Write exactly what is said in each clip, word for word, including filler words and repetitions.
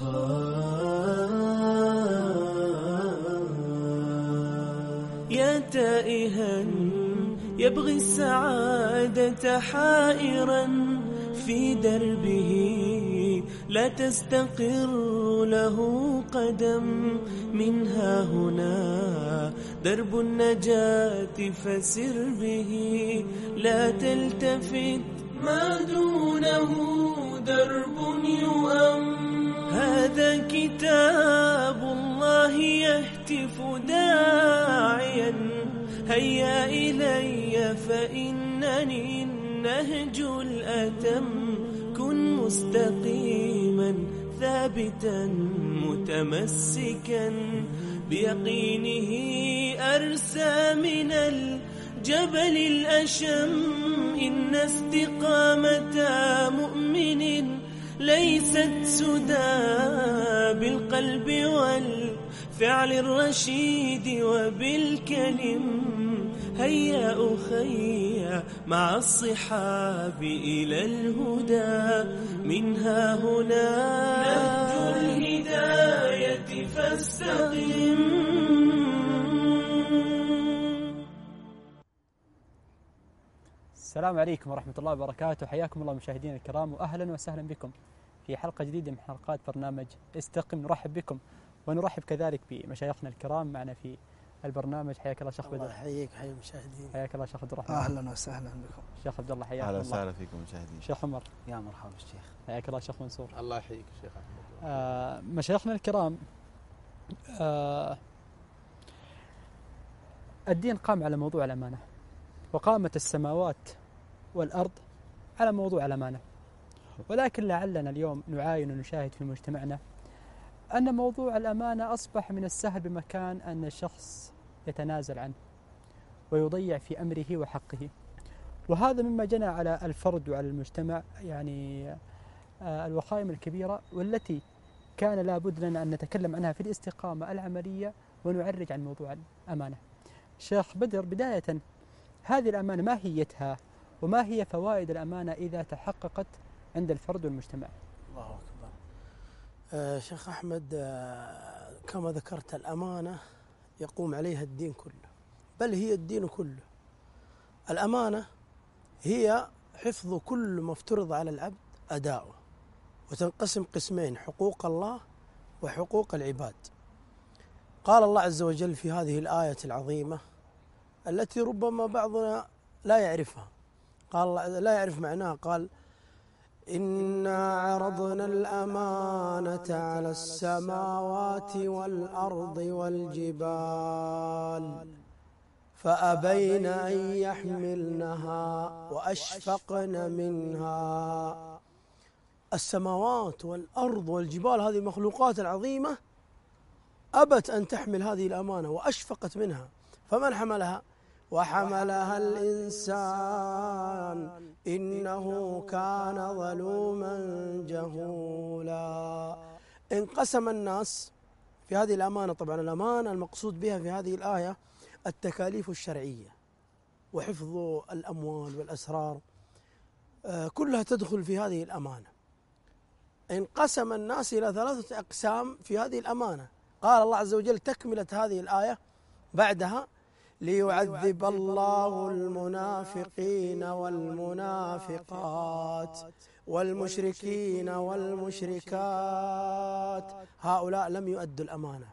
يا تائها يبغي السعادة حائرا في دربه، لا تستقر له قدم منها هنا درب النجاة فسر به، لا تلتفت ما دونه درب يؤم. هذا كتاب الله يهتف داعيا هيا إلي فإنني النهج الأتم. كن مستقيما ثابتا متمسكا بيقينه أرسى من الجبل الأشم. إن استقامة مؤمن ليست سدى بالقلب والفعل الرشيد وبالكلم. هيا أخي مع الصحاب إلى الهدى، منها هنا نهج الهداية فاستقم. السلام عليكم ورحمة الله وبركاته، حياكم الله مشاهدينا الكرام وأهلا وسهلا بكم في حلقة جديدة من حلقات برنامج استقم. نرحب بكم ونرحب كذلك بمشايخنا الكرام معنا في البرنامج. حياك الله شيخ بدر. الله يحييك حي المشاهدين. حياك الله شيخ عبد الرحمن. اهلا وسهلا بكم. شيخ عبد الله حياك الله. اهلا وسهلا فيكم مشاهدين. شيخ عمر. يا مرحبا الشيخ. حياك الله شيخ منصور. الله يحييك الشيخ احمد. آه مشايخنا الكرام، آه الدين قام على موضوع الأمانة، وقامت السماوات والأرض على موضوع الأمانة، ولكن لعلنا اليوم نعاين ونشاهد في مجتمعنا أن موضوع الأمانة أصبح من السهل بمكان أن الشخص يتنازل عنه ويضيع في أمره وحقه، وهذا مما جنى على الفرد وعلى المجتمع يعني الوخائم الكبيرة، والتي كان لا بد لنا أن نتكلم عنها في الاستقامة العملية ونعرج عن موضوع الأمانة. شيخ بدر، بداية هذه الأمانة ما هيتها وما هي فوائد الأمانة إذا تحققت عند الفرد والمجتمع؟ الله أكبر. آه شيخ أحمد، آه كما ذكرت الأمانة يقوم عليها الدين كله، بل هي الدين كله. الأمانة هي حفظ كل ما افترض على العبد أداؤه، وتنقسم قسمين: حقوق الله وحقوق العباد. قال الله عز وجل في هذه الآية العظيمة التي ربما بعضنا لا يعرفها، قال لا يعرف معناها، قال: إنا عرضنا الأمانة على السماوات والأرض والجبال فأبين أن يحملنها وأشفقن منها. السماوات والأرض والجبال، هذه المخلوقات العظيمة، أبت أن تحمل هذه الأمانة وأشفقت منها، فمن حملها؟ وحملها الإنسان إنه كان ظلوما جهولا. انقسم الناس في هذه الأمانة. طبعا الأمانة المقصود بها في هذه الآية التكاليف الشرعية وحفظ الأموال والأسرار، كلها تدخل في هذه الأمانة. انقسم الناس إلى ثلاثة أقسام في هذه الأمانة. قال الله عز وجل تكملة هذه الآية بعدها: ليعذب الله المنافقين والمنافقات والمشركين والمشركات، هؤلاء لم يؤدوا الأمانة.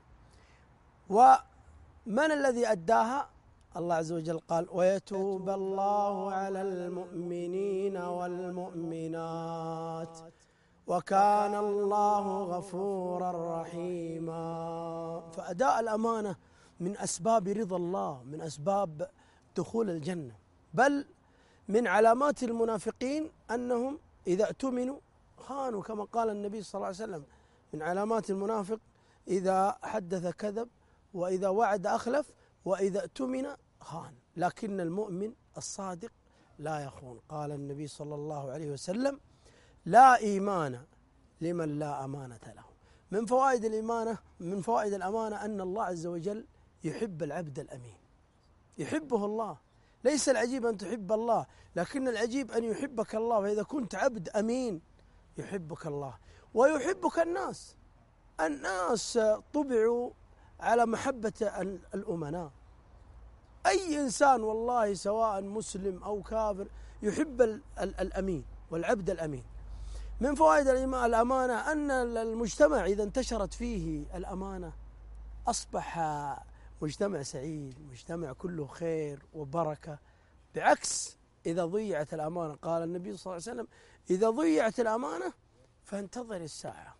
ومن الذي أداها؟ الله عز وجل قال: ويتوب الله على المؤمنين والمؤمنات وكان الله غفورا رحيما. فأداء الأمانة من أسباب رضا الله، من أسباب دخول الجنة، بل من علامات المنافقين أنهم إذا اؤتمنوا خانوا، كما قال النبي صلى الله عليه وسلم: من علامات المنافق إذا حدث كذب، وإذا وعد أخلف، وإذا اؤتمن خان. لكن المؤمن الصادق لا يخون. قال النبي صلى الله عليه وسلم: لا إيمان لمن لا أمانة له. من فوائد الإيمانة من فوائد الأمانة أن الله عز وجل يحب العبد الأمين، يحبه الله. ليس العجيب أن تحب الله، لكن العجيب أن يحبك الله. فإذا كنت عبد أمين يحبك الله ويحبك الناس. الناس طبعوا على محبة الأمناء. أي إنسان والله سواء مسلم أو كافر يحب الأمين والعبد الأمين. من فوائد الأمانة أن المجتمع إذا انتشرت فيه الأمانة أصبح مجتمع سعيد، مجتمع كله خير وبركة، بعكس إذا ضيعت الأمانة. قال النبي صلى الله عليه وسلم: إذا ضيعت الأمانة فانتظر الساعة.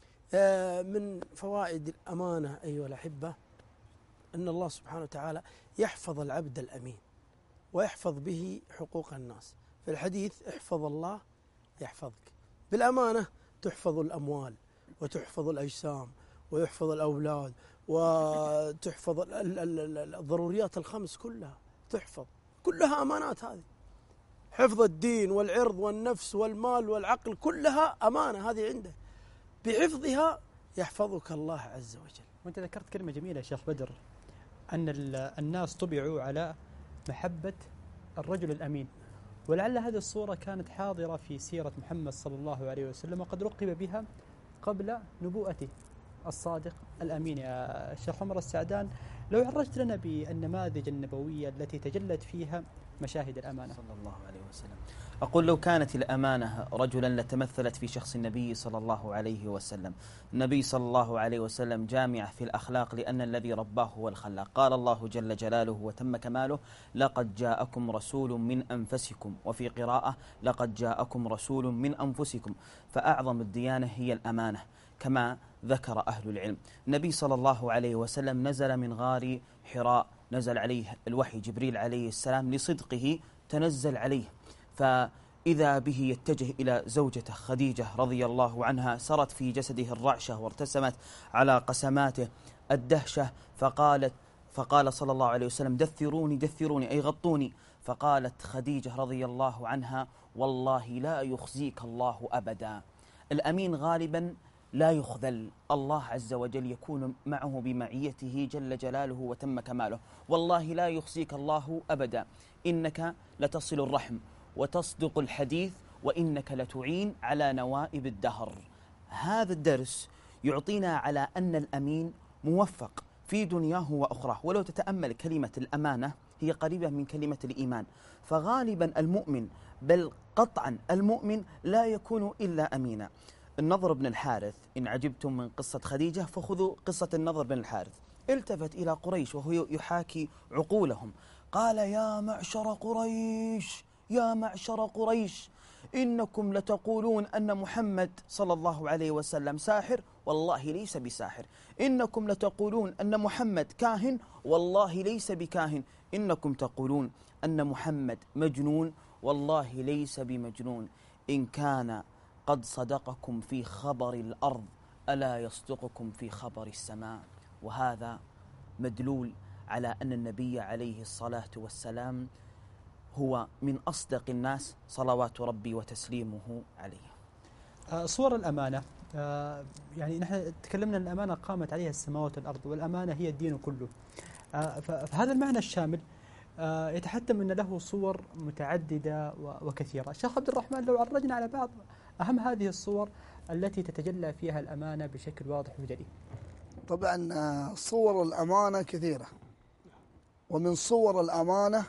من فوائد الأمانة أيها الأحبة أن الله سبحانه وتعالى يحفظ العبد الأمين ويحفظ به حقوق الناس. في الحديث: احفظ الله يحفظك. بالأمانة تحفظ الأموال وتحفظ الأجسام ويحفظ الأولاد وتحفظ الضروريات الخمس كلها، تحفظ كلها أمانات. هذه حفظ الدين والعرض والنفس والمال والعقل كلها أمانة، هذه عنده. بحفظها يحفظك الله عز وجل. وأنت ذكرت كلمة جميلة يا شيخ بدر، أن الناس طبعوا على محبة الرجل الأمين، ولعل هذه الصورة كانت حاضرة في سيرة محمد صلى الله عليه وسلم وقد رقب بها قبل نبوءته الصادق الأمين. يا شيخ عمر السعدان، لو عرجت لنا بالنماذج النبوية التي تجلت فيها مشاهد الأمانة. صلى الله عليه وسلم. أقول لو كانت الأمانة رجلا لتمثلت في شخص النبي صلى الله عليه وسلم. النبي صلى الله عليه وسلم جامع في الأخلاق لأن الذي رباه هو الخلاق. قال الله جل جلاله وتم كماله: لقد جاءكم رسول من أنفسكم، وفي قراءة: لقد جاءكم رسول من أنفسكم. فأعظم الديانة هي الأمانة كما ذكر أهل العلم. النبي صلى الله عليه وسلم نزل من غار حراء، نزل عليه الوحي جبريل عليه السلام لصدقه تنزل عليه، فإذا به يتجه إلى زوجته خديجة رضي الله عنها، سرت في جسده الرعشة وارتسمت على قسماته الدهشة، فقالت فقال صلى الله عليه وسلم: دثروني دثروني أي غطوني. فقالت خديجة رضي الله عنها: والله لا يخزيك الله أبدا. الأمين غالبا لا يخذل، الله عز وجل يكون معه بمعيته جل جلاله وتم كماله. والله لا يخزيك الله أبدا، إنك لتصل الرحم وتصدق الحديث وإنك لتعين على نوائب الدهر. هذا الدرس يعطينا على أن الأمين موفق في دنياه وأخراه. ولو تتأمل كلمة الأمانة هي قريبة من كلمة الإيمان، فغالبا المؤمن بل قطعا المؤمن لا يكون إلا أمينا. النضر بن الحارث، إن عجبتم من قصة خديجة فخذوا قصة النضر بن الحارث، التفت إلى قريش وهو يحاكي عقولهم، قال: يا معشر قريش يا معشر قريش إنكم لتقولون أن محمد صلى الله عليه وسلم ساحر، والله ليس بساحر. إنكم لتقولون أن محمد كاهن، والله ليس بكاهن. إنكم تقولون أن محمد مجنون، والله ليس بمجنون. إن كان قد صدقكم في خبر الأرض ألا يصدقكم في خبر السماء. وهذا مدلول على أن النبي عليه الصلاة والسلام هو من أصدق الناس صلوات ربي وتسليمه عليه. صور الأمانة، يعني نحن تكلمنا أن الأمانة قامت عليها السماوات والأرض، والأمانة هي الدين كله. فهذا المعنى الشامل يتحتم أن له صور متعددة وكثيرة. شيخ عبد الرحمن، لو عرجنا على بعض أهم هذه الصور التي تتجلى فيها الأمانة بشكل واضح وجلي. طبعا صور الأمانة كثيرة، ومن صور الأمانة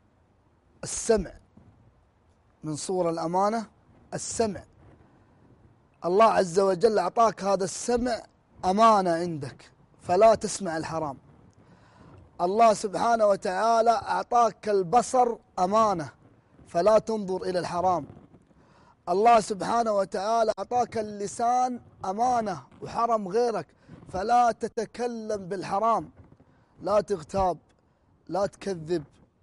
السمع. من صور الأمانة السمع. الله عز وجل أعطاك هذا السمع أمانة عندك، فلا تسمع الحرام. الله سبحانه وتعالى أعطاك البصر أمانة، فلا تنظر إلى الحرام. الله سبحانه وتعالى أعطاك اللسان أمانة وحرم غيرك، فلا تتكلم بالحرام. لا تغتاب، لا تكذب،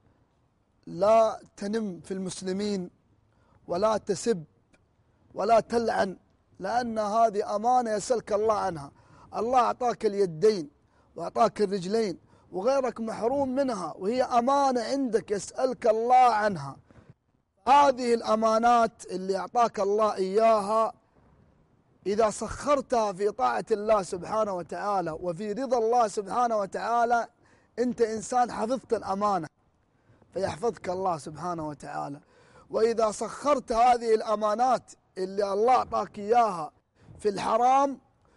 لا تنم في المسلمين، ولا تسب، ولا تلعن، لأن هذه أمانة يسألك الله عنها. الله أعطاك اليدين وأعطاك الرجلين وغيرك محروم منها، وهي أمانة عندك يسألك الله عنها. هذه الأمانات اللي أعطاك الله إياها إذا سخرتها في طاعة الله سبحانه وتعالى وفي رضا الله سبحانه وتعالى، أنت إنسان حفظت الأمانة فيحفظك الله سبحانه وتعالى. وإذا سخرت هذه الأمانات اللي الله أعطاك إياها في الحرام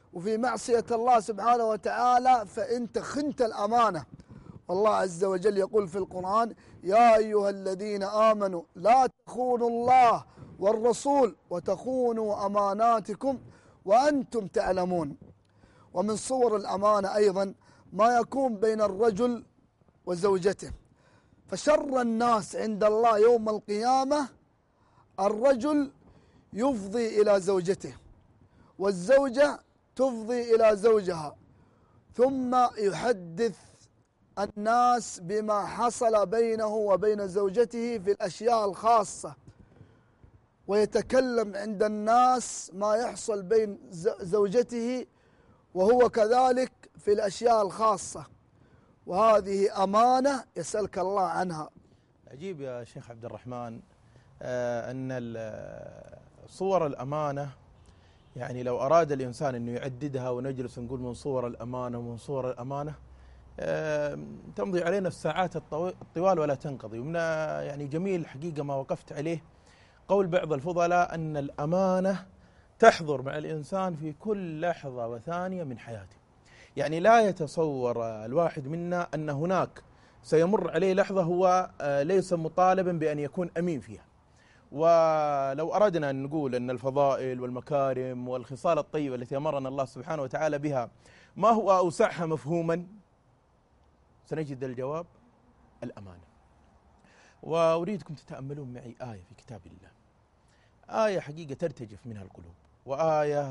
وفي معصية الله سبحانه وتعالى فأنت خنت الأمانة. والله عز وجل يقول في القرآن: يا أيها الذين آمنوا لا تخونوا الله والرسول وتخونوا أماناتكم وأنتم تعلمون. ومن صور الأمانة أيضا ما يكون بين الرجل وزوجته، فشر الناس عند الله يوم القيامة الرجل يفضي إلى زوجته، والزوجة تفضي إلى زوجها، ثم يحدث الناس بما حصل بينه وبين زوجته في الأشياء الخاصة، ويتكلم عند الناس ما يحصل بين زوجته وهو كذلك في الأشياء الخاصة، وهذه أمانة يسألك الله عنها. عجيب يا شيخ عبد الرحمن آه أن صور الأمانة، يعني لو أراد الإنسان أنه يعددها ونجلس نقول من صور الأمانة ومن صور الأمانة آه تمضي علينا الساعات الطوال ولا تنقضي. ومن يعني جميل حقيقة ما وقفت عليه قول بعض الفضلاء أن الأمانة تحضر مع الإنسان في كل لحظة وثانية من حياته. يعني لا يتصور الواحد منا أن هناك سيمر عليه لحظة هو ليس مطالبا بأن يكون أمين فيها. ولو أردنا أن نقول أن الفضائل والمكارم والخصال الطيبة التي أمرنا الله سبحانه وتعالى بها ما هو أوسعها مفهوما، سنجد الجواب الأمانة. وأريدكم تتأملون معي آية في كتاب الله، آية حقيقة ترتجف منها القلوب، وآية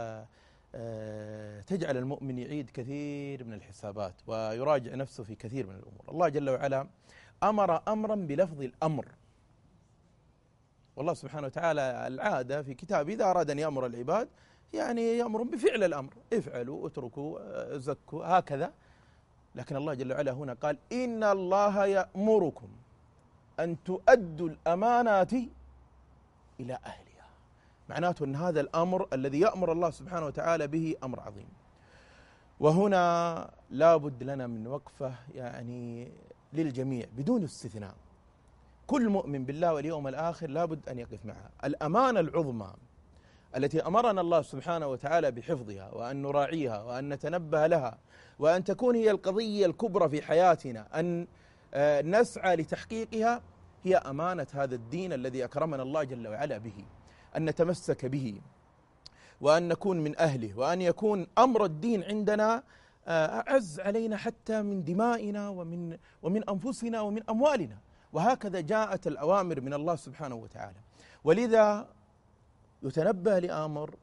تجعل المؤمن يعيد كثير من الحسابات ويراجع نفسه في كثير من الأمور. الله جل وعلا أمر أمرا بلفظ الأمر، والله سبحانه وتعالى العادة في كتابه إذا أراد أن يأمر العباد يعني يأمر بفعل الأمر، افعلوا اتركوا زكوا هكذا. لكن الله جل وعلا هنا قال: إن الله يأمركم أن تؤدوا الأمانات إلى أهلها. معناته أن هذا الأمر الذي يأمر الله سبحانه وتعالى به أمر عظيم. وهنا لا بد لنا من وقفة يعني للجميع بدون استثناء. كل مؤمن بالله واليوم الآخر لا بد أن يقف معها. الأمانة العظمى التي أمرنا الله سبحانه وتعالى بحفظها وأن نراعيها وأن نتنبه لها وأن تكون هي القضية الكبرى في حياتنا، أن نسعى لتحقيقها، هي أمانة هذا الدين الذي أكرمنا الله جل وعلا به، أن نتمسك به وأن نكون من أهله، وأن يكون أمر الدين عندنا أعز علينا حتى من دمائنا ومن ومن أنفسنا ومن أموالنا. وهكذا جاءت الأوامر من الله سبحانه وتعالى. ولذا يتنبه لأمر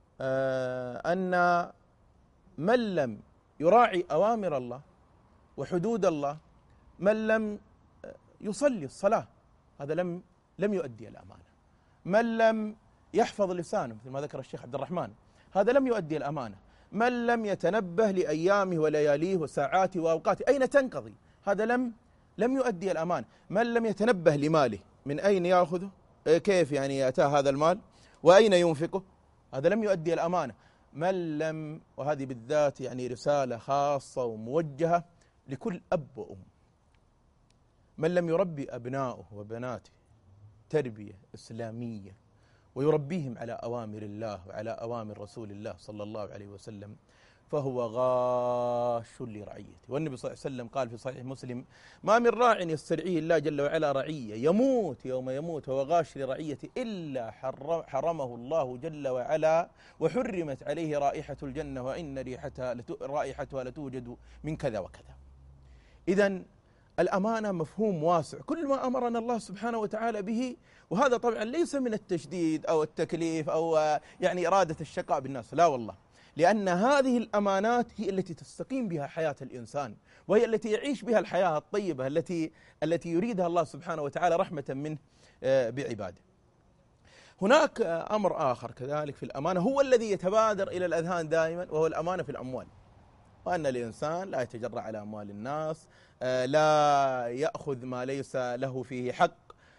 أن من لم يراعي أوامر الله وحدود الله، من لم يصلي الصلاة، هذا لم لم يؤدي الأمانة. من لم يحفظ لسانه مثل ما ذكر الشيخ عبد الرحمن، هذا لم يؤدي الأمانة. من لم يتنبه لأيامه ولياليه وساعاته وأوقاته أين تنقضي، هذا لم لم يؤدي الأمانة. من لم يتنبه لماله، من أين يأخذه، كيف يعني أتاه هذا المال وأين ينفقه، هذا لم يؤدي الأمانة. من لم، وهذه بالذات يعني رسالة خاصة وموجهة لكل أب وأم، من لم يربي أبنائه وبناته تربية إسلامية ويربيهم على أوامر الله وعلى أوامر رسول الله صلى الله عليه وسلم فهو غاش لرعيته. والنبي صلى الله عليه وسلم قال في صحيح مسلم: ما من راع يسترعيه الله جل وعلا رعية يموت يوم يموت وهو غاش لرعيته إلا حرمه الله جل وعلا وحرمت عليه رائحة الجنة وإن ريحتها رائحتها لتوجد من كذا وكذا. إذن الأمانة مفهوم واسع، كل ما أمرنا الله سبحانه وتعالى به، وهذا طبعا ليس من التشديد أو التكليف أو يعني إرادة الشقاء بالناس، لا والله، لأن هذه الأمانات هي التي تستقيم بها حياة الإنسان، وهي التي يعيش بها الحياة الطيبة التي التي يريدها الله سبحانه وتعالى رحمة منه بعباده. هناك أمر آخر كذلك في الأمانة هو الذي يتبادر إلى الأذهان دائما، وهو الأمانة في الأموال، وأن الإنسان لا يتجرأ على أموال الناس، لا يأخذ ما ليس له فيه حق.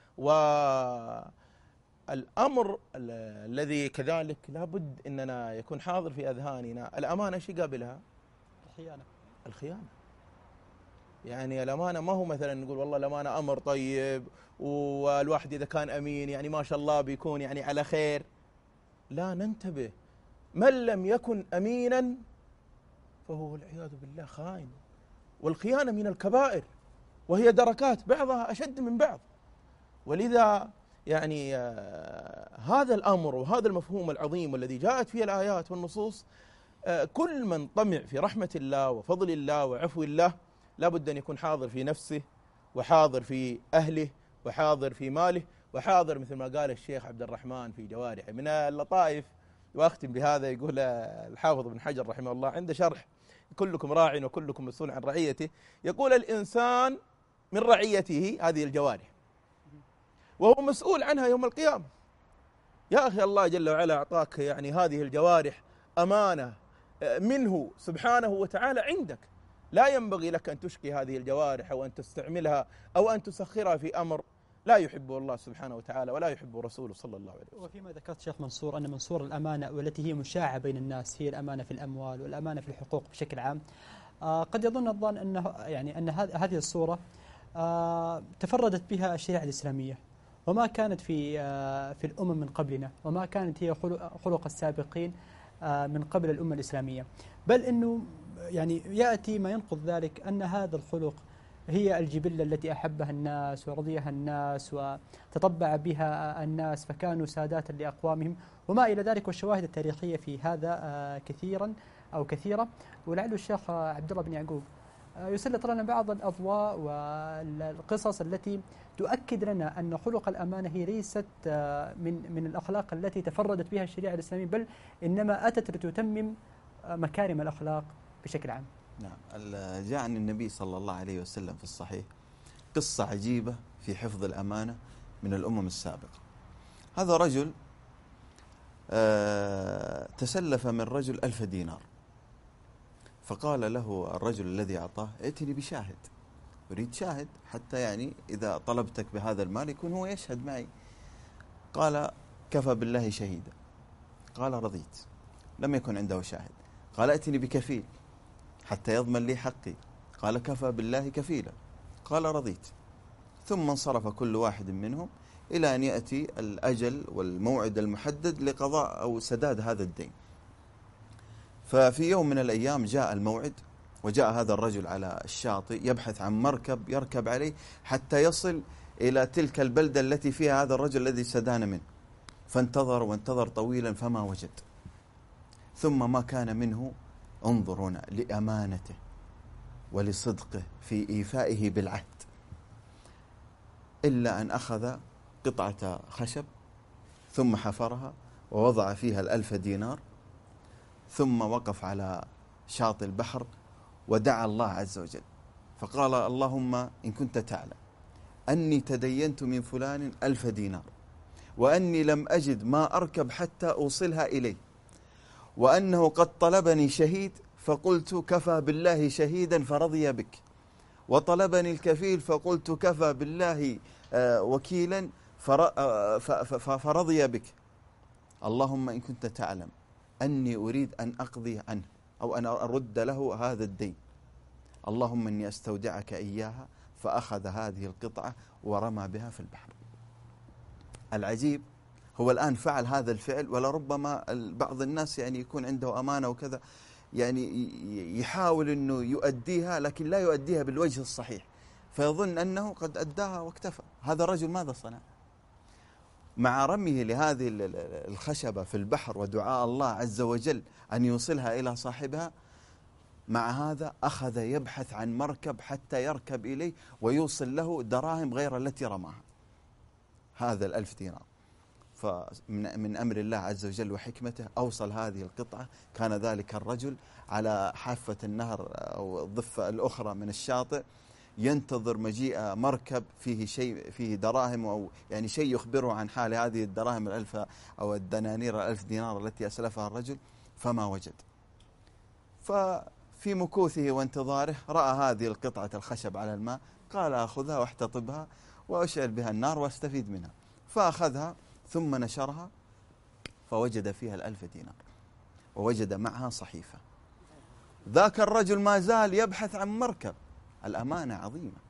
والأمر الذي كذلك لابد أننا يكون حاضر في أذهاننا، الأمانة شيء قابلها الخيانة. الخيانة يعني الأمانة ما هو مثلا نقول والله الأمانة أمر طيب والواحد إذا كان أمين يعني ما شاء الله بيكون يعني على خير. لا، ننتبه من لم يكن أمينا فهو والعياذ بالله خائن. والخيانة من الكبائر، وهي دركات بعضها أشد من بعض. ولذا يعني آه هذا الأمر وهذا المفهوم العظيم والذي جاءت فيه الآيات والنصوص، آه كل من طمع في رحمة الله وفضل الله وعفو الله لا بد أن يكون حاضر في نفسه، وحاضر في أهله، وحاضر في ماله، وحاضر مثل ما قال الشيخ عبد الرحمن في جوارحه. من اللطائف وأختم بهذا، يقول الحافظ ابن حجر رحمه الله عنده شرح كلكم راع وكلكم مسؤول عن رعيته، يقول الإنسان من رعيته هذه الجوارح وهو مسؤول عنها يوم القيامة. يا أخي الله جل وعلا أعطاك يعني هذه الجوارح أمانة منه سبحانه وتعالى عندك، لا ينبغي لك أن تشقي هذه الجوارح أو أن تستعملها أو أن تسخرها في أمر لا يحبه الله سبحانه وتعالى ولا يحبه رسوله صلى الله عليه وسلم. وفيما ذكرت شيخ منصور أن منصور الأمانة والتي هي مشاعة بين الناس هي الأمانة في الأموال والأمانة في الحقوق بشكل عام. آه قد يظن الظان أنه يعني أن هذه الصورة آه تفردت بها الشريعة الإسلامية، وما كانت في آه في الأمم من قبلنا، وما كانت هي خلق السابقين آه من قبل الأمة الإسلامية، بل أنه يعني يأتي ما ينقض ذلك أن هذا الخلق هي الجبلة التي أحبها الناس ورضيها الناس وتطبع بها الناس فكانوا سادات لأقوامهم وما إلى ذلك. والشواهد التاريخية في هذا كثيرا أو كثيرة. ولعل الشيخ عبد الله بن يعقوب يسلط لنا بعض الأضواء والقصص التي تؤكد لنا أن خلق الأمانة هي ليست من من الأخلاق التي تفردت بها الشريعة الإسلامية، بل إنما أتت لتتمم مكارم الأخلاق بشكل عام. نعم، جاء عن النبي صلى الله عليه وسلم في الصحيح قصة عجيبة في حفظ الأمانة من الأمم السابقة. هذا رجل تسلف من رجل ألف دينار، فقال له الرجل الذي أعطاه ائتني بشاهد، أريد شاهد حتى يعني إذا طلبتك بهذا المال يكون هو يشهد معي. قال كفى بالله شهيدا. قال رضيت. لم يكن عنده شاهد. قال ائتني بكفيل حتى يضمن لي حقي. قال كفى بالله كفيلا. قال رضيت. ثم انصرف كل واحد منهم إلى أن يأتي الأجل والموعد المحدد لقضاء أو سداد هذا الدين. ففي يوم من الأيام جاء الموعد، وجاء هذا الرجل على الشاطئ يبحث عن مركب يركب عليه حتى يصل إلى تلك البلدة التي فيها هذا الرجل الذي سدان منه. فانتظر وانتظر طويلا فما وجد. ثم ما كان منه، انظر هنا لأمانته ولصدقه في إيفائه بالعهد، إلا أن أخذ قطعة خشب ثم حفرها ووضع فيها الألف دينار، ثم وقف على شاطئ البحر ودعا الله عز وجل فقال اللهم إن كنت تعلم أني تدينت من فلان ألف دينار، وأني لم أجد ما أركب حتى أوصلها إليه، وأنه قد طلبني شهيد فقلت كفى بالله شهيدا فرضي بك، وطلبني الكفيل فقلت كفى بالله وكيلا فرضي بك، اللهم إن كنت تعلم أني أريد أن أقضي عنه أو أن أرد له هذا الدين، اللهم إني أستودعك إياها. فأخذ هذه القطعة ورمى بها في البحر. العجيب هو الآن فعل هذا الفعل، ولربما بعض الناس يعني يكون عنده أمانة وكذا يعني يحاول أنه يؤديها لكن لا يؤديها بالوجه الصحيح، فيظن أنه قد أداها واكتفى. هذا الرجل ماذا صنع؟ مع رميه لهذه الخشبة في البحر ودعاء الله عز وجل أن يوصلها إلى صاحبها، مع هذا أخذ يبحث عن مركب حتى يركب إليه ويوصل له دراهم غير التي رماها، هذا الألف دينار. فمن من أمر الله عز وجل وحكمته أوصل هذه القطعة. كان ذلك الرجل على حافة النهر أو الضفة الأخرى من الشاطئ ينتظر مجيء مركب فيه شيء، فيه دراهم أو يعني شيء يخبره عن حال هذه الدراهم الألف أو الدنانير الألف دينار التي أسلفها الرجل، فما وجد. ففي مكوثه وانتظاره رأى هذه القطعة الخشب على الماء، قال أخذها واحتطبها وأشعل بها النار واستفيد منها. فأخذها ثم نشرها فوجد فيها الألف دينار ووجد معها صحيفة. ذاك الرجل ما زال يبحث عن مركب. الأمانة عظيمة،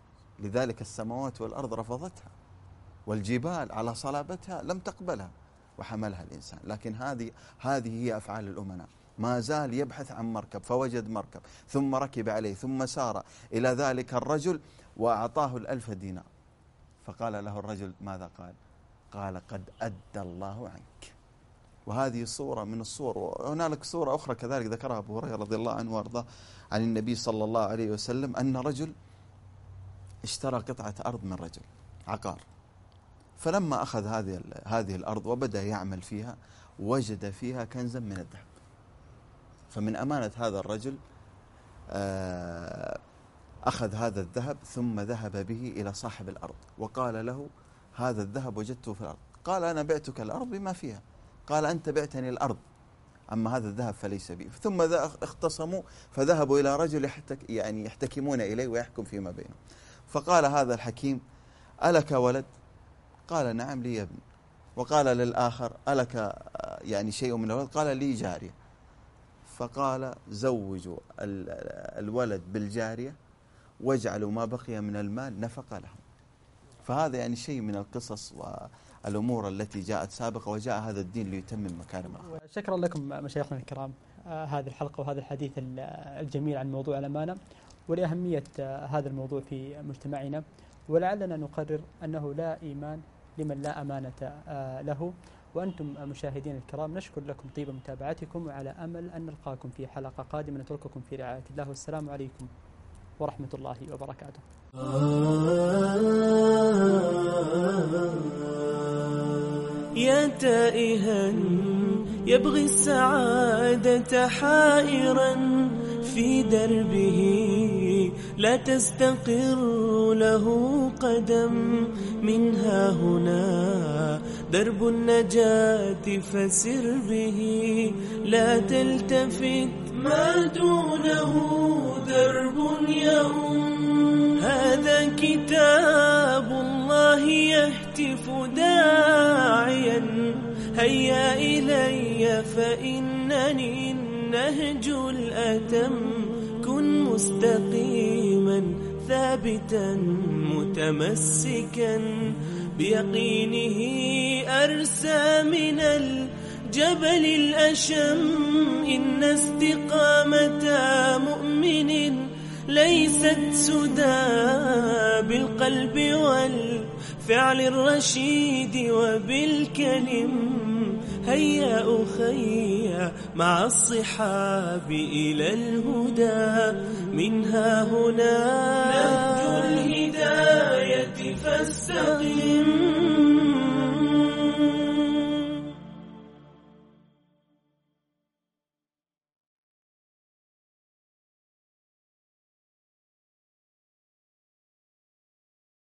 لذلك السماوات والأرض رفضتها، والجبال على صلابتها لم تقبلها، وحملها الإنسان. لكن هذه هذه هي أفعال الأمناء. ما زال يبحث عن مركب فوجد مركب ثم ركب عليه ثم سار إلى ذلك الرجل وأعطاه الألف دينار. فقال له الرجل ماذا قال؟ قال قد أدى الله عنك. وهذه صورة من الصور. وهنالك صورة أخرى كذلك ذكرها أبو هريرة رضي الله عنه وارضاه عن النبي صلى الله عليه وسلم أن رجل اشترى قطعة أرض من رجل عقار، فلما أخذ هذه هذه الأرض وبدأ يعمل فيها وجد فيها كنزا من الذهب. فمن أمانة هذا الرجل أخذ هذا الذهب ثم ذهب به إلى صاحب الأرض وقال له هذا الذهب وجدته في الأرض. قال أنا بعتك الأرض بما فيها. قال أنت بعتني الأرض أما هذا الذهب فليس بي. ثم اختصموا فذهبوا إلى رجل يحتك يعني يحتكمون إليه ويحكم فيما بينهم. فقال هذا الحكيم ألك ولد؟ قال نعم لي ابن. وقال للآخر ألك يعني شيء من الولد؟ قال لي جارية. فقال زوجوا الولد بالجارية واجعلوا ما بقي من المال نفقة لهم. فهذا يعني شيء من القصص والأمور التي جاءت سابقة، وجاء هذا الدين ليتمم مكارم الأخلاق. شكرا لكم مشايخنا الكرام آه هذه الحلقة وهذا الحديث الجميل عن موضوع الأمانة ولأهمية آه هذا الموضوع في مجتمعنا. ولعلنا نقرر أنه لا إيمان لمن لا أمانة آه له. وأنتم مشاهدين الكرام نشكر لكم طيب متابعتكم، وعلى أمل أن نلقاكم في حلقة قادمة. نترككم في رعاية الله، والسلام عليكم ورحمة الله وبركاته. يا تائها يبغي السعادة حائرا في دربه لا تستقر له قدم. منها هنا درب النجاة فسر به لا تلتفت ما دونه درب يؤم. هذا كتاب الله يهتف داعيا هيا إلي فإنني النهج الأتم. كن مستقيما ثابتا متمسكا بيقينه أرسى من الجبل الأشم. إن استقامة مؤمن ليست سدى بالقلب والفعل الرشيد وبالكلم. هيا أخي مع الصحاب إلى الهدى. منها هنا نهج الهداية فاستقم.